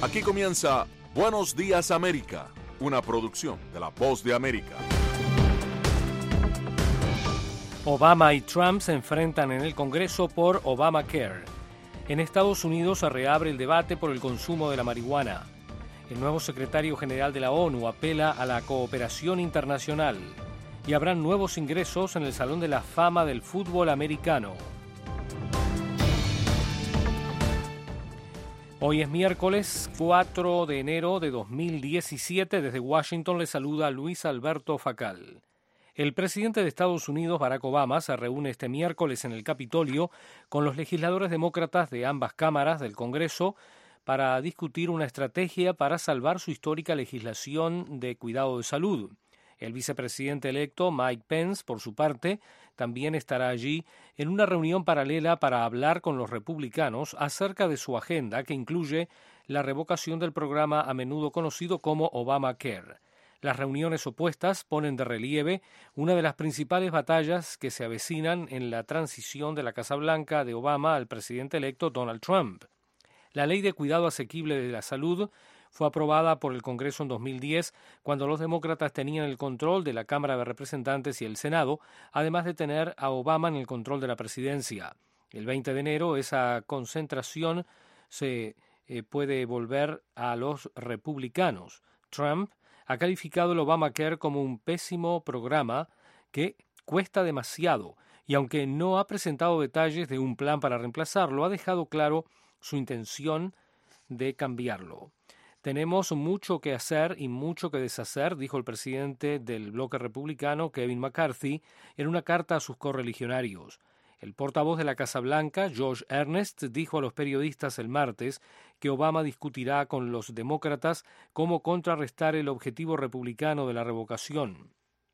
Aquí comienza Buenos Días América, una producción de La Voz de América. Obama y Trump se enfrentan en el Congreso por Obamacare. En Estados Unidos se reabre el debate por el consumo de la marihuana. El nuevo secretario general de la ONU apela a la cooperación internacional. Y habrán nuevos ingresos en el Salón de la Fama del Fútbol Americano. Hoy es miércoles 4 de enero de 2017. Desde Washington le saluda Luis Alberto Facal. El presidente de Estados Unidos, Barack Obama, se reúne este miércoles en el Capitolio con los legisladores demócratas de ambas cámaras del Congreso para discutir una estrategia para salvar su histórica legislación de cuidado de salud. El vicepresidente electo, Mike Pence, por su parte, también estará allí en una reunión paralela para hablar con los republicanos acerca de su agenda, que incluye la revocación del programa a menudo conocido como Obamacare. Las reuniones opuestas ponen de relieve una de las principales batallas que se avecinan en la transición de la Casa Blanca de Obama al presidente electo Donald Trump. La Ley de Cuidado Asequible de la Salud fue aprobada por el Congreso en 2010, cuando los demócratas tenían el control de la Cámara de Representantes y el Senado, además de tener a Obama en el control de la presidencia. El 20 de enero esa concentración se puede volver a los republicanos. Trump ha calificado el Obamacare como un pésimo programa que cuesta demasiado y aunque no ha presentado detalles de un plan para reemplazarlo, ha dejado claro su intención de cambiarlo. Tenemos mucho que hacer y mucho que deshacer, dijo el presidente del bloque republicano, Kevin McCarthy, en una carta a sus correligionarios. El portavoz de la Casa Blanca, Josh Earnest, dijo a los periodistas el martes que Obama discutirá con los demócratas cómo contrarrestar el objetivo republicano de la revocación.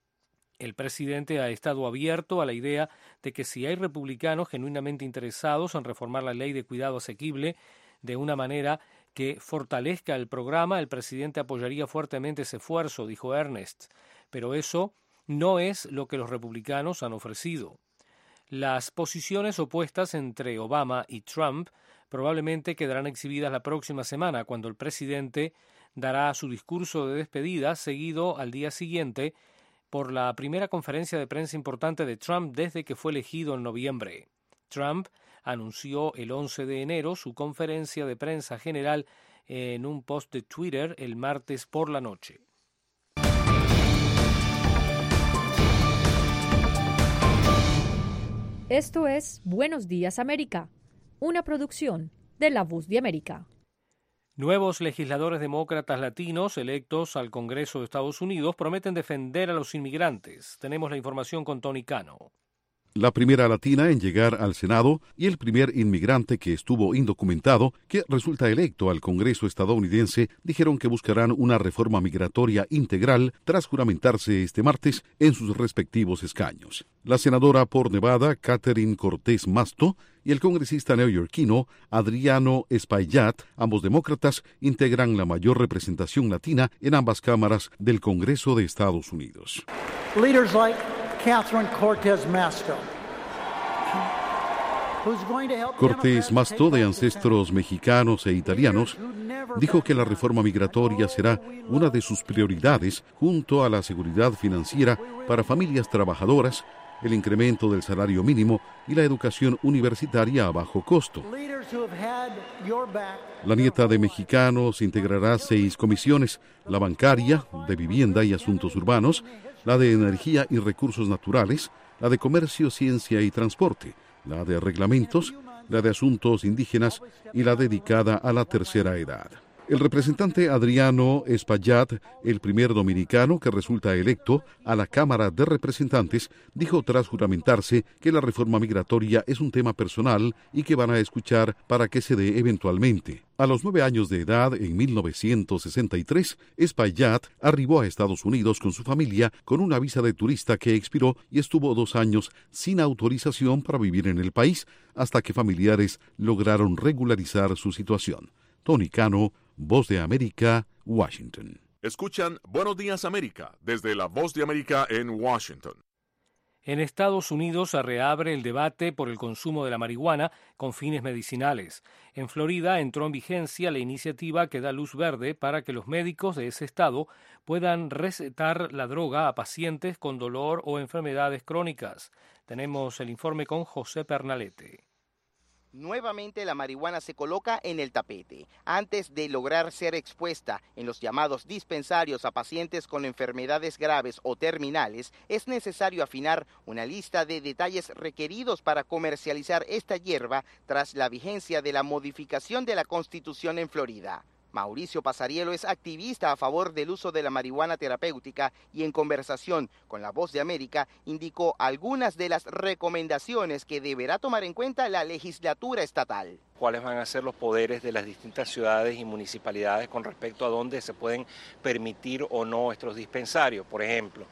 El presidente ha estado abierto a la idea de que si hay republicanos genuinamente interesados en reformar la ley de cuidado asequible de una manera que fortalezca el programa, el presidente apoyaría fuertemente ese esfuerzo, dijo Earnest. Pero eso no es lo que los republicanos han ofrecido. Las posiciones opuestas entre Obama y Trump probablemente quedarán exhibidas la próxima semana, cuando el presidente dará su discurso de despedida, seguido al día siguiente por la primera conferencia de prensa importante de Trump desde que fue elegido en noviembre. Trump anunció el 11 de enero su conferencia de prensa general en un post de Twitter el martes por la noche. Esto es Buenos Días América, una producción de La Voz de América. Nuevos legisladores demócratas latinos electos al Congreso de Estados Unidos prometen defender a los inmigrantes. Tenemos la información con Tony Cano. La primera latina en llegar al Senado y el primer inmigrante que estuvo indocumentado que resulta electo al Congreso estadounidense dijeron que buscarán una reforma migratoria integral tras juramentarse este martes en sus respectivos escaños. La senadora por Nevada, Catherine Cortés Masto, y el congresista neoyorquino Adriano Espaillat, ambos demócratas, integran la mayor representación latina en ambas cámaras del Congreso de Estados Unidos. Leaders like Catherine Cortés Masto. Cortés Masto, de ancestros mexicanos e italianos, dijo que la reforma migratoria será una de sus prioridades junto a la seguridad financiera para familias trabajadoras, el incremento del salario mínimo y la educación universitaria a bajo costo. La nieta de mexicanos integrará 6 comisiones: la bancaria, de vivienda y asuntos urbanos, la de energía y recursos naturales, la de comercio, ciencia y transporte, la de reglamentos, la de asuntos indígenas y la dedicada a la tercera edad. El representante Adriano Espaillat, el primer dominicano que resulta electo a la Cámara de Representantes, dijo tras juramentarse que la reforma migratoria es un tema personal y que van a escuchar para que se dé eventualmente. A los 9 años de edad, en 1963, Espaillat arribó a Estados Unidos con su familia con una visa de turista que expiró y estuvo 2 años sin autorización para vivir en el país hasta que familiares lograron regularizar su situación. Tony Cano, Voz de América, Washington. Escuchan Buenos Días América desde La Voz de América en Washington. En Estados Unidos se reabre el debate por el consumo de la marihuana con fines medicinales. En Florida entró en vigencia la iniciativa que da luz verde para que los médicos de ese estado puedan recetar la droga a pacientes con dolor o enfermedades crónicas. Tenemos el informe con José Pernalete. Nuevamente la marihuana se coloca en el tapete. Antes de lograr ser expuesta en los llamados dispensarios a pacientes con enfermedades graves o terminales, es necesario afinar una lista de detalles requeridos para comercializar esta hierba tras la vigencia de la modificación de la Constitución en Florida. Mauricio Pasarielo es activista a favor del uso de la marihuana terapéutica y en conversación con La Voz de América indicó algunas de las recomendaciones que deberá tomar en cuenta la legislatura estatal. Cuáles van a ser los poderes de las distintas ciudades y municipalidades con respecto a dónde se pueden permitir o no estos dispensarios, por ejemplo,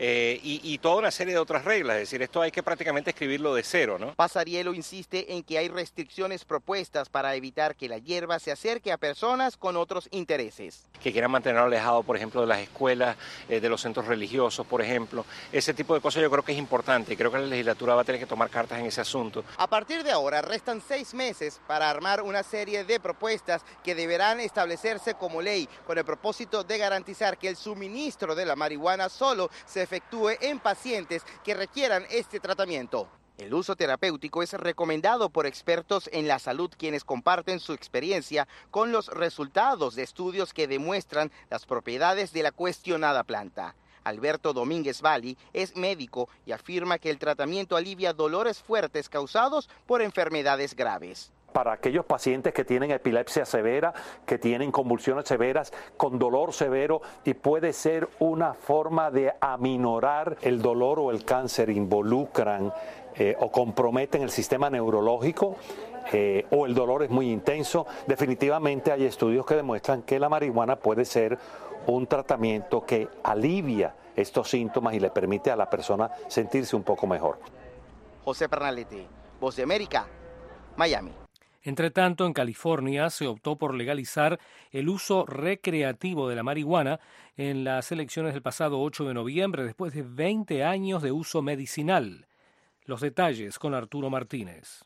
y toda una serie de otras reglas, es decir, esto hay que prácticamente escribirlo de cero, ¿no? Pasarielo insiste en que hay restricciones propuestas para evitar que la hierba se acerque a personas con otros intereses. Que quieran mantenerlo alejado, por ejemplo, de las escuelas, de los centros religiosos, por ejemplo, ese tipo de cosas yo creo que es importante y creo que la legislatura va a tener que tomar cartas en ese asunto. A partir de ahora restan 6 meses para armar una serie de propuestas que deberán establecerse como ley con el propósito de garantizar que el suministro de la marihuana solo se efectúe en pacientes que requieran este tratamiento. El uso terapéutico es recomendado por expertos en la salud quienes comparten su experiencia con los resultados de estudios que demuestran las propiedades de la cuestionada planta. Alberto Domínguez Valli es médico y afirma que el tratamiento alivia dolores fuertes causados por enfermedades graves. Para aquellos pacientes que tienen epilepsia severa, que tienen convulsiones severas, con dolor severo, y puede ser una forma de aminorar el dolor o el cáncer, involucran o comprometen el sistema neurológico o el dolor es muy intenso. Definitivamente hay estudios que demuestran que la marihuana puede ser un tratamiento que alivia estos síntomas y le permite a la persona sentirse un poco mejor. José Pernalete, Voz de América, Miami. Entre tanto, en California se optó por legalizar el uso recreativo de la marihuana en las elecciones del pasado 8 de noviembre, después de 20 años de uso medicinal. Los detalles con Arturo Martínez.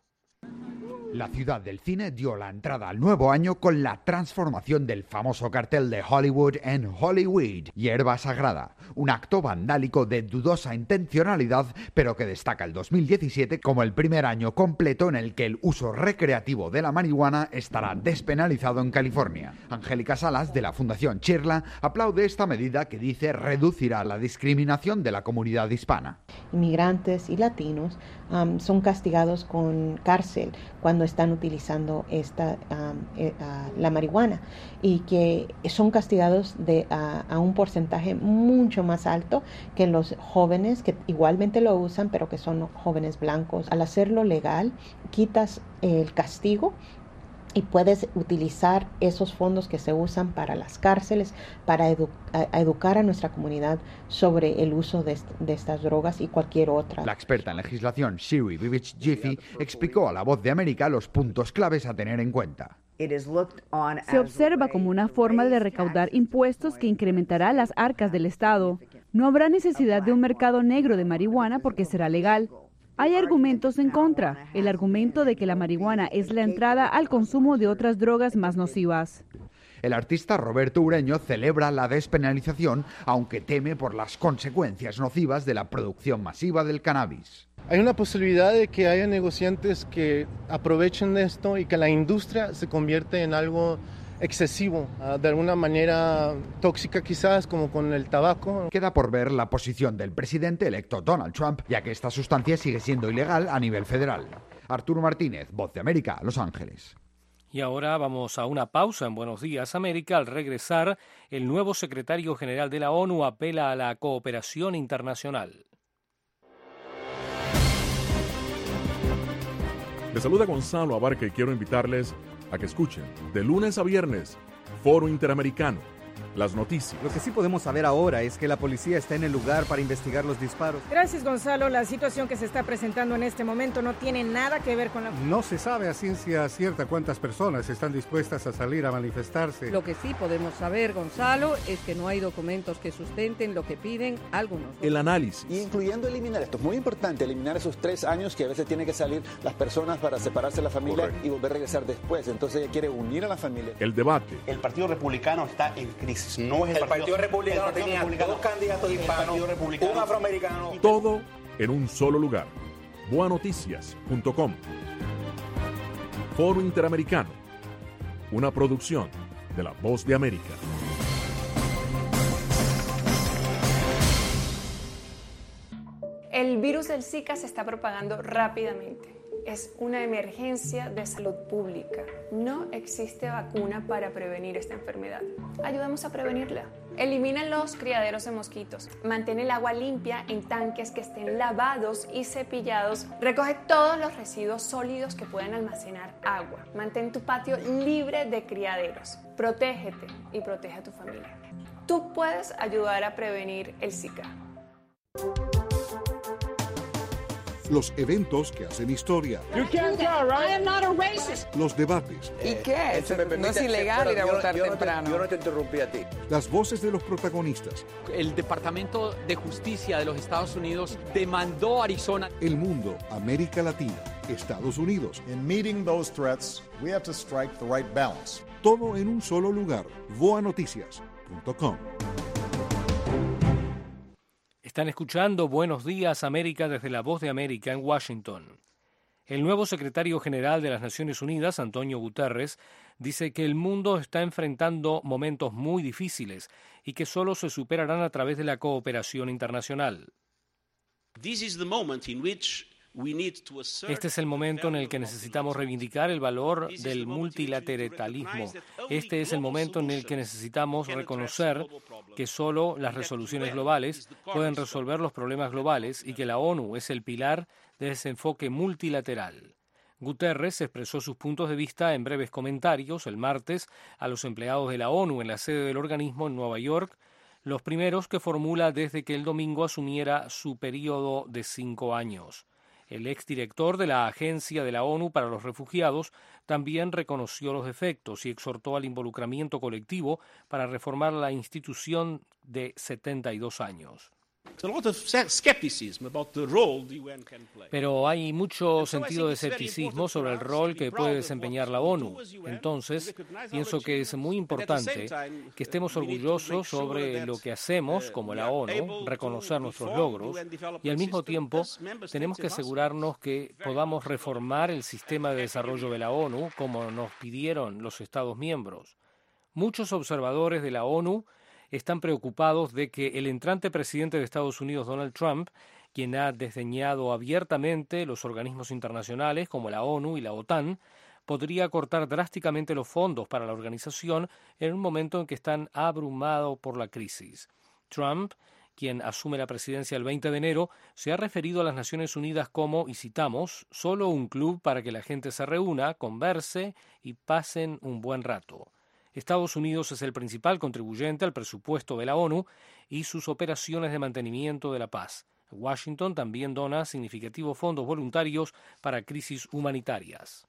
La ciudad del cine dio la entrada al nuevo año con la transformación del famoso cartel de Hollywood en Hollyweed, hierba sagrada, un acto vandálico de dudosa intencionalidad, pero que destaca el 2017 como el primer año completo en el que el uso recreativo de la marihuana estará despenalizado en California. Angélica Salas, de la Fundación Chirla, aplaude esta medida que dice reducirá la discriminación de la comunidad hispana. Inmigrantes y latinos son castigados con cárcel cuando están utilizando la marihuana, y que son castigados a un porcentaje mucho más alto que los jóvenes que igualmente lo usan, pero que son jóvenes blancos. Al hacerlo legal, quitas el castigo y puedes utilizar esos fondos que se usan para las cárceles para educar a nuestra comunidad sobre el uso de estas drogas y cualquier otra. La experta en legislación Shiri Vivich-Jiffy explicó a La Voz de América los puntos claves a tener en cuenta. Se observa como una forma de recaudar impuestos que incrementará las arcas del Estado. No habrá necesidad de un mercado negro de marihuana porque será legal. Hay argumentos en contra, el argumento de que la marihuana es la entrada al consumo de otras drogas más nocivas. El artista Roberto Ureño celebra la despenalización, aunque teme por las consecuencias nocivas de la producción masiva del cannabis. Hay una posibilidad de que haya negociantes que aprovechen esto y que la industria se convierta en algo excesivo, de alguna manera tóxica quizás, como con el tabaco. Queda por ver la posición del presidente electo Donald Trump, ya que esta sustancia sigue siendo ilegal a nivel federal. Arturo Martínez, Voz de América, Los Ángeles. Y ahora vamos a una pausa en Buenos Días América. Al regresar, el nuevo secretario general de la ONU apela a la cooperación internacional. Les saluda Gonzalo Abarca y quiero invitarles a que escuchen de lunes a viernes Foro Interamericano, las noticias. Lo que sí podemos saber ahora es que la policía está en el lugar para investigar los disparos. Gracias, Gonzalo. La situación que se está presentando en este momento no tiene nada que ver con la... No se sabe a ciencia cierta cuántas personas están dispuestas a salir a manifestarse. Lo que sí podemos saber, Gonzalo, es que no hay documentos que sustenten lo que piden algunos. El análisis. Y incluyendo eliminar, esto es muy importante, eliminar esos 3 años que a veces tienen que salir las personas para separarse de la familia. Correcto. Y volver a regresar después. Entonces ella quiere unir a la familia. El debate. El Partido Republicano está en crisis. No es el Partido Republicano tenía 2 candidatos hispanos, un afroamericano. Todo en un solo lugar. Boanoticias.com. Foro Interamericano. Una producción de La Voz de América. El virus del Zika se está propagando rápidamente. Es una emergencia de salud pública. No existe vacuna para prevenir esta enfermedad. Ayudemos a prevenirla. Elimina los criaderos de mosquitos. Mantén el agua limpia en tanques que estén lavados y cepillados. Recoge todos los residuos sólidos que puedan almacenar agua. Mantén tu patio libre de criaderos. Protégete y protege a tu familia. Tú puedes ayudar a prevenir el Zika. Los eventos que hacen historia. Los debates. ¿Y qué? No es ilegal ir a votar temprano. Yo no te interrumpí a ti. Las voces de los protagonistas. El Departamento de Justicia de los Estados Unidos demandó a Arizona. El mundo, América Latina, Estados Unidos. In meeting those threats, we have to strike the right balance. Todo en un solo lugar. Boanoticias.com. Están escuchando Buenos Días América desde La Voz de América en Washington. El nuevo secretario general de las Naciones Unidas, Antonio Guterres, dice que el mundo está enfrentando momentos muy difíciles y que solo se superarán a través de la cooperación internacional. Este es el momento en el que necesitamos reivindicar el valor del multilateralismo. Este es el momento en el que necesitamos reconocer que solo las resoluciones globales pueden resolver los problemas globales y que la ONU es el pilar de ese enfoque multilateral. Guterres expresó sus puntos de vista en breves comentarios el martes a los empleados de la ONU en la sede del organismo en Nueva York, los primeros que formula desde que el domingo asumiera su periodo de 5 años. El exdirector de la Agencia de la ONU para los Refugiados también reconoció los defectos y exhortó al involucramiento colectivo para reformar la institución de 72 años. Pero hay mucho sentido de escepticismo sobre el rol que puede desempeñar la ONU. Entonces, pienso que es muy importante que estemos orgullosos sobre lo que hacemos como la ONU, reconocer nuestros logros, y al mismo tiempo tenemos que asegurarnos que podamos reformar el sistema de desarrollo de la ONU como nos pidieron los Estados miembros. Muchos observadores de la ONU están preocupados de que el entrante presidente de Estados Unidos, Donald Trump, quien ha desdeñado abiertamente los organismos internacionales como la ONU y la OTAN, podría cortar drásticamente los fondos para la organización en un momento en que están abrumados por la crisis. Trump, quien asume la presidencia el 20 de enero, se ha referido a las Naciones Unidas como, y citamos, solo un club para que la gente se reúna, converse y pasen un buen rato. Estados Unidos es el principal contribuyente al presupuesto de la ONU y sus operaciones de mantenimiento de la paz. Washington también dona significativos fondos voluntarios para crisis humanitarias.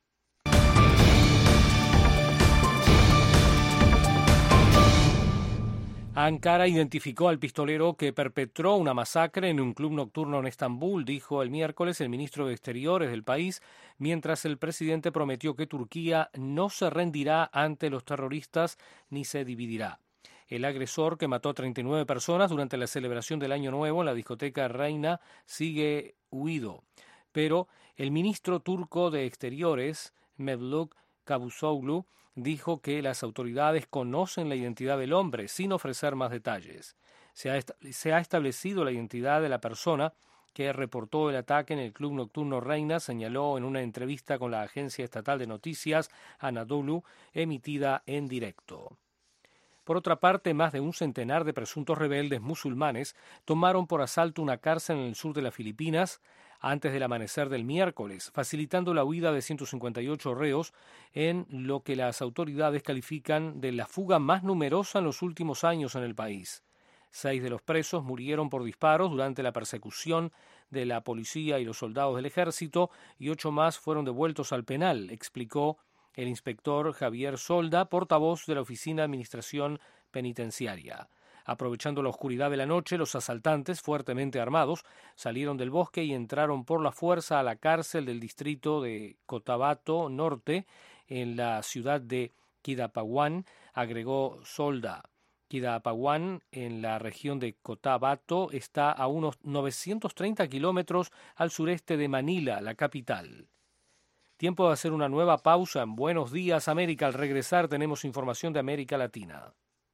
Ankara identificó al pistolero que perpetró una masacre en un club nocturno en Estambul, dijo el miércoles el ministro de Exteriores del país, mientras el presidente prometió que Turquía no se rendirá ante los terroristas ni se dividirá. El agresor, que mató a 39 personas durante la celebración del Año Nuevo en la discoteca Reina, sigue huido. Pero el ministro turco de Exteriores, Mevlut Cavusoglu, dijo que las autoridades conocen la identidad del hombre sin ofrecer más detalles. Se ha establecido la identidad de la persona que reportó el ataque en el club nocturno Reina, señaló en una entrevista con la agencia estatal de noticias Anadolu, emitida en directo. Por otra parte, más de un centenar de presuntos rebeldes musulmanes tomaron por asalto una cárcel en el sur de las Filipinas, antes del amanecer del miércoles, facilitando la huida de 158 reos en lo que las autoridades califican de la fuga más numerosa en los últimos años en el país. 6 de los presos murieron por disparos durante la persecución de la policía y los soldados del ejército y 8 más fueron devueltos al penal, explicó el inspector Javier Solda, portavoz de la Oficina de Administración Penitenciaria. Aprovechando la oscuridad de la noche, los asaltantes, fuertemente armados, salieron del bosque y entraron por la fuerza a la cárcel del distrito de Cotabato Norte, en la ciudad de Quidapaguán, agregó Solda. Quidapaguán, en la región de Cotabato, está a unos 930 kilómetros al sureste de Manila, la capital. Tiempo de hacer una nueva pausa en Buenos Días, América. Al regresar tenemos información de América Latina.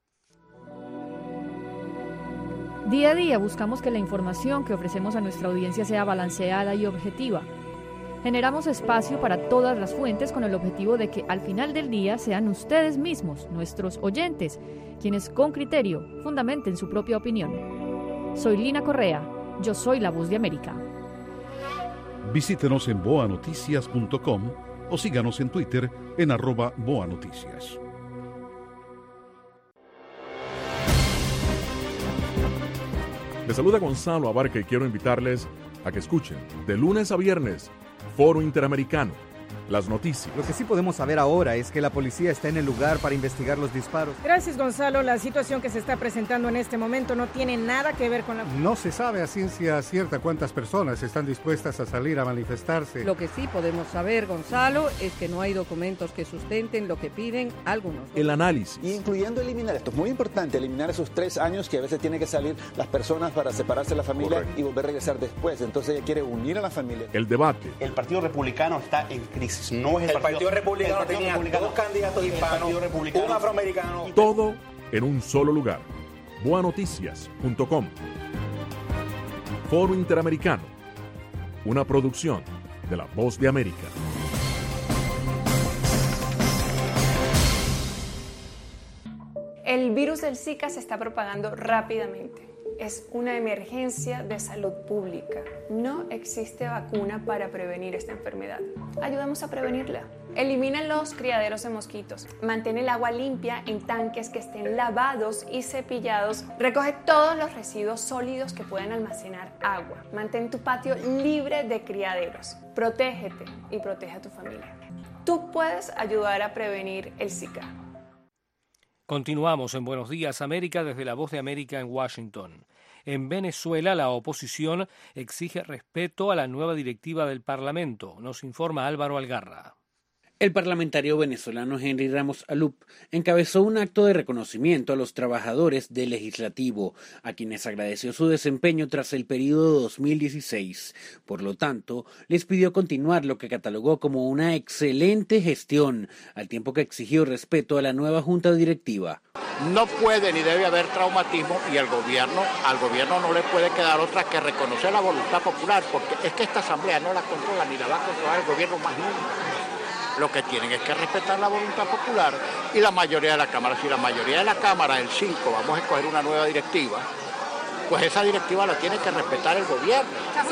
Día a día buscamos que la información que ofrecemos a nuestra audiencia sea balanceada y objetiva. Generamos espacio para todas las fuentes con el objetivo de que al final del día sean ustedes mismos, nuestros oyentes, quienes con criterio fundamenten su propia opinión. Soy Lina Correa, yo soy la Voz de América. Visítenos en boanoticias.com o síganos en Twitter en @boanoticias. Les saluda Gonzalo Abarca y quiero invitarles a que escuchen de lunes a viernes Foro Interamericano, las noticias. Lo que sí podemos saber ahora es que la policía está en el lugar para investigar los disparos. Gracias, Gonzalo. La situación que se está presentando en este momento no tiene nada que ver con la... No se sabe a ciencia cierta cuántas personas están dispuestas a salir a manifestarse. Lo que sí podemos saber, Gonzalo, es que no hay documentos que sustenten lo que piden algunos. El análisis. Incluyendo eliminar, esto es muy importante, eliminar esos 3 años que a veces tienen que salir las personas para separarse de la familia. Correcto. Y volver a regresar después. Entonces ella quiere unir a la familia. El debate. El Partido Republicano está en crisis. No es el Partido Republicano tenía 2 candidatos hispanos, un afroamericano. Todo en un solo lugar. boanoticias.com. Foro Interamericano, una producción de La Voz de América. El virus del Zika se está propagando rápidamente. Es una emergencia de salud pública. No existe vacuna para prevenir esta enfermedad. Ayudemos a prevenirla. Elimina los criaderos de mosquitos. Mantén el agua limpia en tanques que estén lavados y cepillados. Recoge todos los residuos sólidos que puedan almacenar agua. Mantén tu patio libre de criaderos. Protégete y protege a tu familia. Tú puedes ayudar a prevenir el Zika. Continuamos en Buenos Días, América, desde La Voz de América en Washington. En Venezuela, la oposición exige respeto a la nueva directiva del Parlamento. Nos informa Álvaro Algarra. El parlamentario venezolano Henry Ramos Alup encabezó un acto de reconocimiento a los trabajadores del legislativo, a quienes agradeció su desempeño tras el periodo 2016. Por lo tanto, les pidió continuar lo que catalogó como una excelente gestión, al tiempo que exigió respeto a la nueva junta directiva. No puede ni debe haber traumatismo y al gobierno no le puede quedar otra que reconocer la voluntad popular, porque es que esta asamblea no la controla ni la va a controlar el gobierno más nunca. Lo que tienen es que respetar la voluntad popular y la mayoría de la Cámara. Si la mayoría de la Cámara, el 5, vamos a escoger una nueva directiva, pues esa directiva la tiene que respetar el gobierno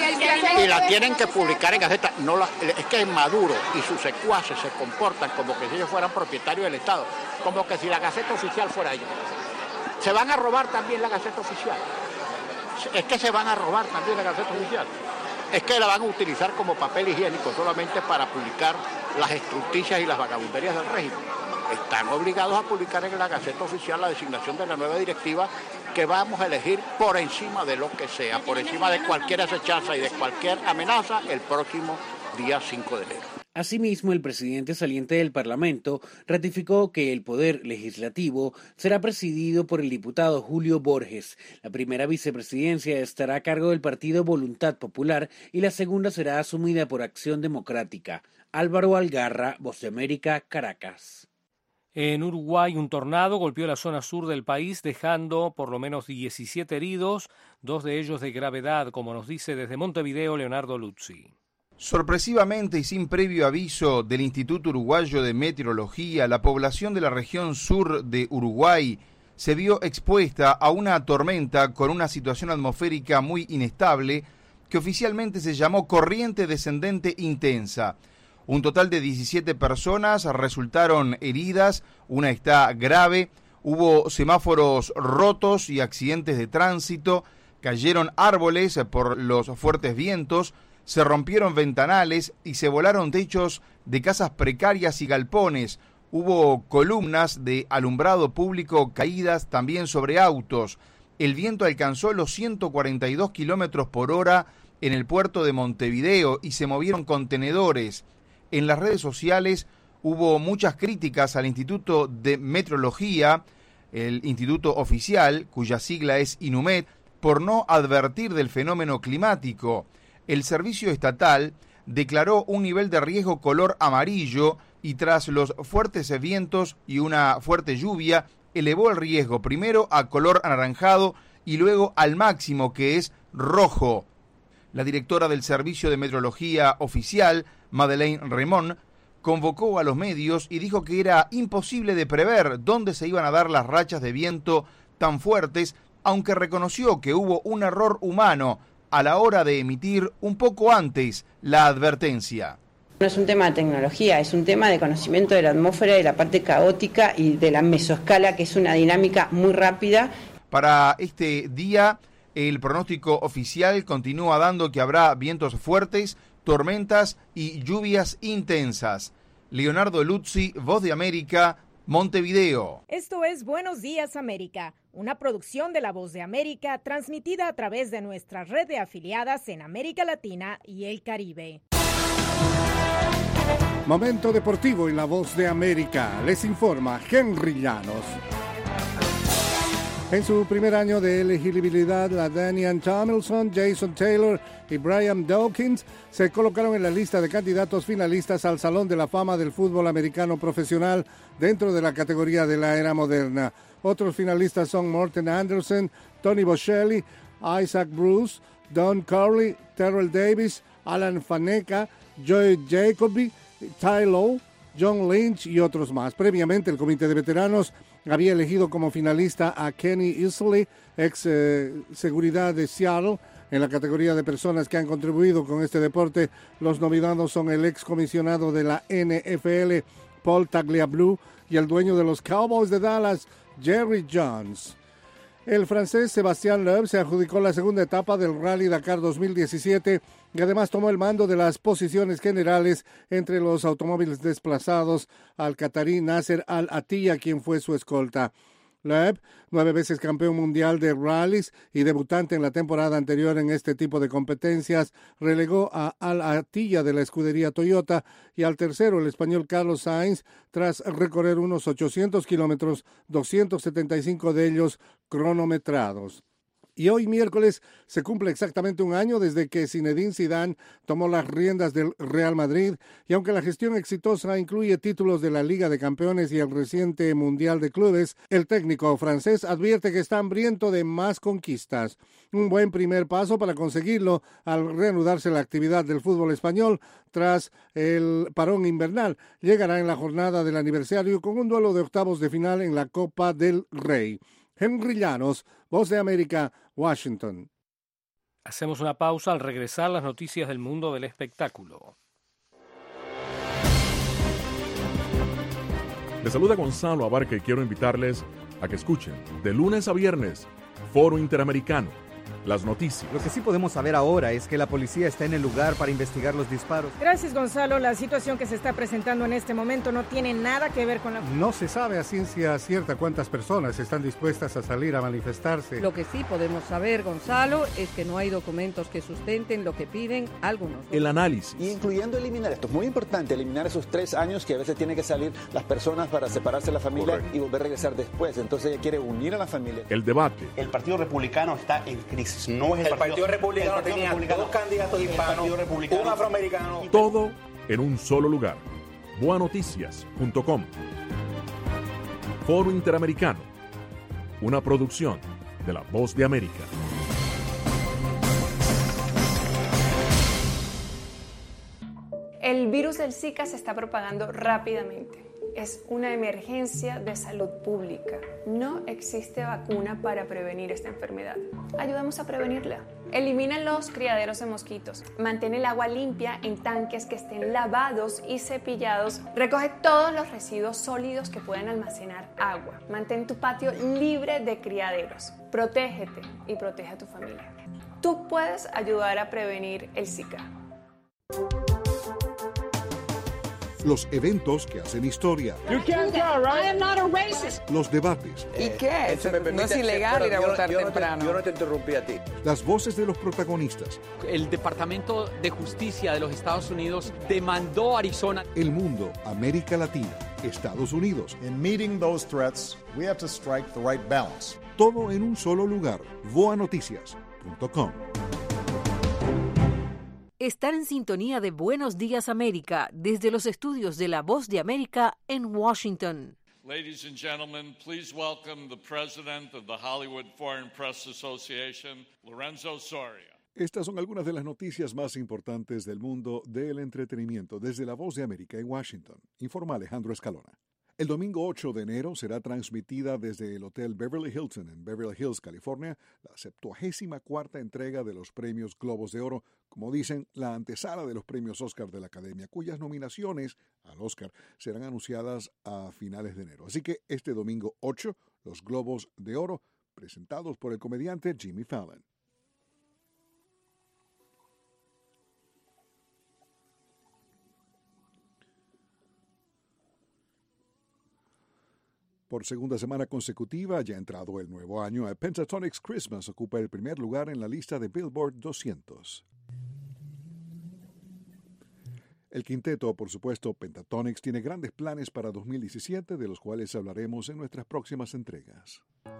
y la tienen que publicar en Gaceta. Es que Maduro y sus secuaces se comportan como que si ellos fueran propietarios del Estado, como que si la Gaceta Oficial fuera ellos. Se van a robar también la Gaceta Oficial. Es que se van a robar también la Gaceta Oficial. Es que la van a utilizar como papel higiénico solamente para publicar las estructicias y las vagabunderías del régimen. Están obligados a publicar en la Gaceta Oficial la designación de la nueva directiva que vamos a elegir por encima de lo que sea, por encima de cualquier acechanza y de cualquier amenaza el próximo día 5 de enero. Asimismo, el presidente saliente del Parlamento ratificó que el poder legislativo será presidido por el diputado Julio Borges. La primera vicepresidencia estará a cargo del partido Voluntad Popular y la segunda será asumida por Acción Democrática. Álvaro Algarra, Voz de América, Caracas. En Uruguay, un tornado golpeó la zona sur del país, dejando por lo menos 17 heridos, 2 de ellos de gravedad, como nos dice desde Montevideo Leonardo Luzzi. Sorpresivamente y sin previo aviso del Instituto Uruguayo de Meteorología, la población de la región sur de Uruguay se vio expuesta a una tormenta con una situación atmosférica muy inestable que oficialmente se llamó corriente descendente intensa. Un total de 17 personas resultaron heridas, una está grave, hubo semáforos rotos y accidentes de tránsito, cayeron árboles por los fuertes vientos, se rompieron ventanales y se volaron techos de casas precarias y galpones. Hubo columnas de alumbrado público caídas también sobre autos. El viento alcanzó los 142 kilómetros por hora en el puerto de Montevideo y se movieron contenedores. En las redes sociales hubo muchas críticas al Instituto de Meteorología, el instituto oficial, cuya sigla es INUMET, por no advertir del fenómeno climático. El servicio estatal declaró un nivel de riesgo color amarillo y tras los fuertes vientos y una fuerte lluvia, elevó el riesgo primero a color anaranjado y luego al máximo, que es rojo. La directora del Servicio de Meteorología Oficial, Madeleine Raymond, convocó a los medios y dijo que era imposible de prever dónde se iban a dar las rachas de viento tan fuertes, aunque reconoció que hubo un error humano a la hora de emitir un poco antes la advertencia. No es un tema de tecnología, es un tema de conocimiento de la atmósfera, de la parte caótica y de la mesoescala, que es una dinámica muy rápida. Para este día, el pronóstico oficial continúa dando que habrá vientos fuertes, tormentas y lluvias intensas. Leonardo Luzzi, Voz de América, Montevideo. Esto es Buenos Días América, una producción de La Voz de América transmitida a través de nuestra red de afiliadas en América Latina y el Caribe. Momento deportivo en La Voz de América. Les informa Henry Llanos. En su primer año de elegibilidad, la Danian Tomlinson, Jason Taylor y Brian Dawkins se colocaron en la lista de candidatos finalistas al Salón de la Fama del Fútbol Americano Profesional dentro de la categoría de la era moderna. Otros finalistas son Morten Andersen, Tony Boselli, Isaac Bruce, Don Curley, Terrell Davis, Alan Faneca, Joy Jacoby, Ty Lowe, John Lynch y otros más. Previamente, el Comité de Veteranos había elegido como finalista a Kenny Easley, ex seguridad de Seattle. En la categoría de personas que han contribuido con este deporte, los nominados son el ex comisionado de la NFL, Paul Tagliabue, y el dueño de los Cowboys de Dallas, Jerry Jones. El francés Sébastien Loeb se adjudicó la segunda etapa del Rally Dakar 2017 y además tomó el mando de las posiciones generales entre los automóviles desplazados al catarí Nasser Al-Attiyah, quien fue su escolta. Loeb, 9 veces campeón mundial de rallies y debutante en la temporada anterior en este tipo de competencias, relegó a Al-Attiyah de la escudería Toyota y al tercero, el español Carlos Sainz, tras recorrer unos 800 kilómetros, 275 de ellos cronometrados. Y hoy miércoles se cumple exactamente un año desde que Zinedine Zidane tomó las riendas del Real Madrid, y aunque la gestión exitosa incluye títulos de la Liga de Campeones y el reciente Mundial de Clubes, el técnico francés advierte que está hambriento de más conquistas. Un buen primer paso para conseguirlo al reanudarse la actividad del fútbol español tras el parón invernal. Llegará en la jornada del aniversario con un duelo de octavos de final en la Copa del Rey. Henry Llanos, Voz de América, Washington. Hacemos una pausa. Al regresar, las noticias del mundo del espectáculo. Les saluda Gonzalo Abarca y quiero invitarles a que escuchen de lunes a viernes Foro Interamericano, las noticias. Lo que sí podemos saber ahora es que la policía está en el lugar para investigar los disparos. Gracias, Gonzalo. La situación que se está presentando en este momento no tiene nada que ver con la... No se sabe a ciencia cierta cuántas personas están dispuestas a salir a manifestarse. Lo que sí podemos saber, Gonzalo, es que no hay documentos que sustenten lo que piden algunos. El análisis. Incluyendo eliminar, esto es muy importante, eliminar esos 3 años que a veces tienen que salir las personas para separarse de la familia. Correcto. Y volver a regresar después. Entonces ella quiere unir a la familia. El debate. El Partido Republicano está en crisis. No es el Partido Republicano tenía 2 candidatos hispanos, un afroamericano. Todo en un solo lugar. Boanoticias.com. Foro Interamericano. Una producción de La Voz de América. El virus del Zika se está propagando rápidamente. Es una emergencia de salud pública. No existe vacuna para prevenir esta enfermedad. Ayudamos a prevenirla. Elimina los criaderos de mosquitos. Mantén el agua limpia en tanques que estén lavados y cepillados. Recoge todos los residuos sólidos que pueden almacenar agua. Mantén tu patio libre de criaderos. Protégete y protege a tu familia. Tú puedes ayudar a prevenir el Zika. Los eventos que hacen historia. Los debates. ¿Y qué? No es ilegal ir a votar temprano. Yo no te interrumpí a ti. Las voces de los protagonistas. El Departamento de Justicia de los Estados Unidos demandó a Arizona. El mundo, América Latina, Estados Unidos. In meeting those threats, we have to strike the right balance. Todo en un solo lugar. voanoticias.com. Estar en sintonía de Buenos Días América desde los estudios de La Voz de América en Washington. Ladies and gentlemen, please welcome the president of the Hollywood Foreign Press Association, Lorenzo Soria. Estas son algunas de las noticias más importantes del mundo del entretenimiento desde La Voz de América en Washington. Informa Alejandro Escalona. El domingo 8 de enero será transmitida desde el Hotel Beverly Hilton en Beverly Hills, California, la 74ª entrega de los premios Globos de Oro, como dicen, la antesala de los premios Oscar de la Academia, cuyas nominaciones al Oscar serán anunciadas a finales de enero. Así que este domingo 8, los Globos de Oro, presentados por el comediante Jimmy Fallon. Por segunda semana consecutiva, ya entrado el nuevo año, a Pentatonix Christmas ocupa el primer lugar en la lista de Billboard 200. El quinteto, por supuesto, Pentatonix, tiene grandes planes para 2017, de los cuales hablaremos en nuestras próximas entregas.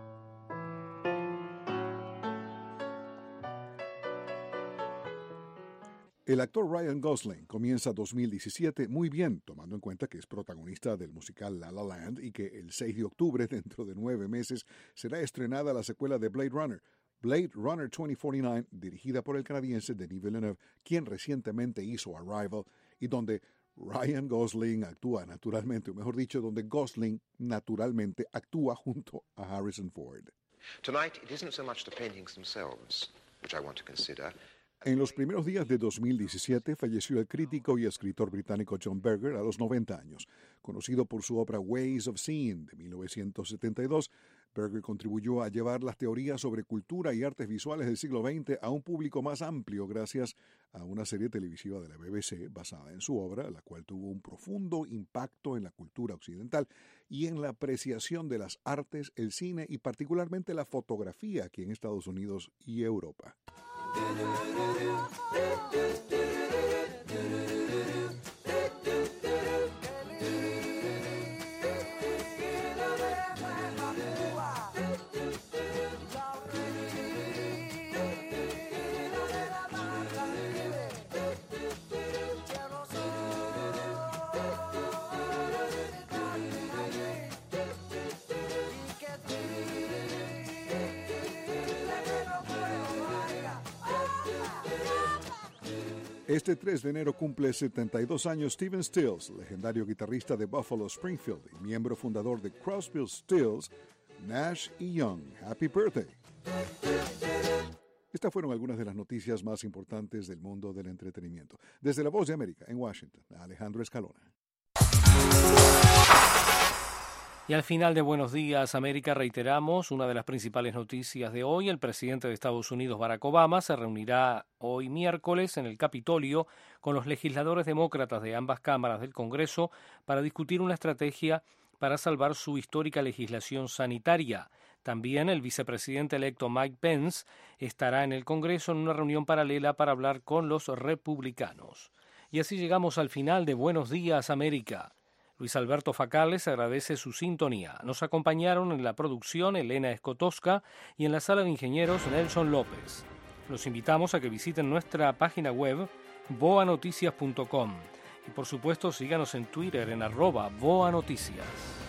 El actor Ryan Gosling comienza 2017 muy bien, tomando en cuenta que es protagonista del musical La La Land y que el 6 de octubre, dentro de 9 meses, será estrenada la secuela de Blade Runner 2049, dirigida por el canadiense Denis Villeneuve, quien recientemente hizo Arrival, y donde Ryan Gosling actúa naturalmente, o mejor dicho, donde Gosling naturalmente actúa junto a Harrison Ford. Tonight, it isn't so much the paintings themselves, which I want to consider. En los primeros días de 2017 falleció el crítico y escritor británico John Berger a los 90 años. Conocido por su obra Ways of Seeing de 1972, Berger contribuyó a llevar las teorías sobre cultura y artes visuales del siglo XX a un público más amplio gracias a una serie televisiva de la BBC basada en su obra, la cual tuvo un profundo impacto en la cultura occidental y en la apreciación de las artes, el cine y particularmente la fotografía aquí en Estados Unidos y Europa. Este 3 de enero cumple 72 años Stephen Stills, legendario guitarrista de Buffalo Springfield y miembro fundador de Crosby, Stills, Nash y Young. Happy birthday. Estas fueron algunas de las noticias más importantes del mundo del entretenimiento. Desde La Voz de América, en Washington, Alejandro Escalona. Y al final de Buenos Días América reiteramos una de las principales noticias de hoy. El presidente de Estados Unidos, Barack Obama, se reunirá hoy miércoles en el Capitolio con los legisladores demócratas de ambas cámaras del Congreso para discutir una estrategia para salvar su histórica legislación sanitaria. También el vicepresidente electo Mike Pence estará en el Congreso en una reunión paralela para hablar con los republicanos. Y así llegamos al final de Buenos Días América. Luis Alberto Facal les agradece su sintonía. Nos acompañaron en la producción Elena Escotosca y en la sala de ingenieros Nelson López. Los invitamos a que visiten nuestra página web boanoticias.com y por supuesto síganos en Twitter en @boanoticias.